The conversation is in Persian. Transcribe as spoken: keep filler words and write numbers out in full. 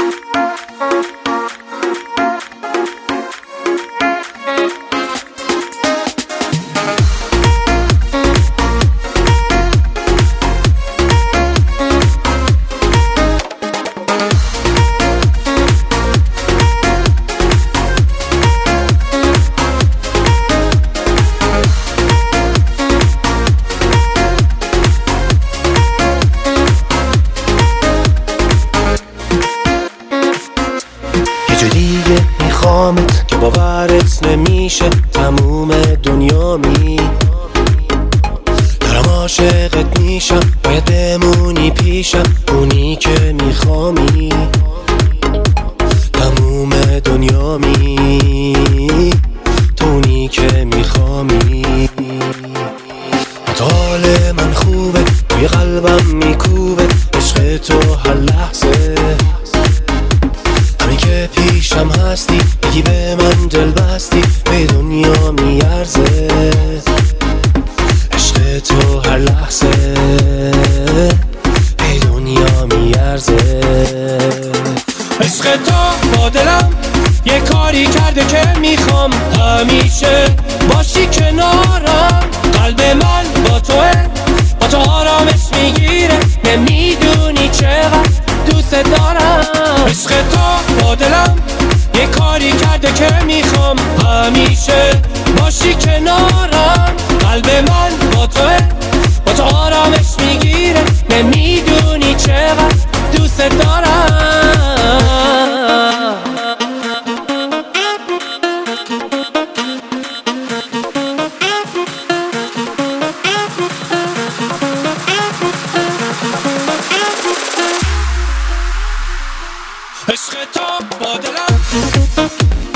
دیگه میخوامت که باورت نمیشه تموم دنیا می دارم عاشقت میشم، باید بمونی پیشم، اونی که میخوامی تموم دنیا می تونی که میخوامی. حال من خوبه، توی قلبم میکوبه عشق تو هر لحظه، که پیشم هستی بگی به من دل بستی، به دنیا میارزه عشق تو هر لحظه، به دنیا میارزه. عشق تو با دلم یه کاری کرده که میخوام همیشه باشی کنارم، قلب من با توه، با تو آرامش میگیره، نمیدونی چقدر دوست دارم. عشق تو با دلم یه کاری کرده که میخوام همیشه باشی کنارم، قلب من با توه، با تو آرامش میگیره، نمیدونی چقدر دوست دارم. عشق تو با دلم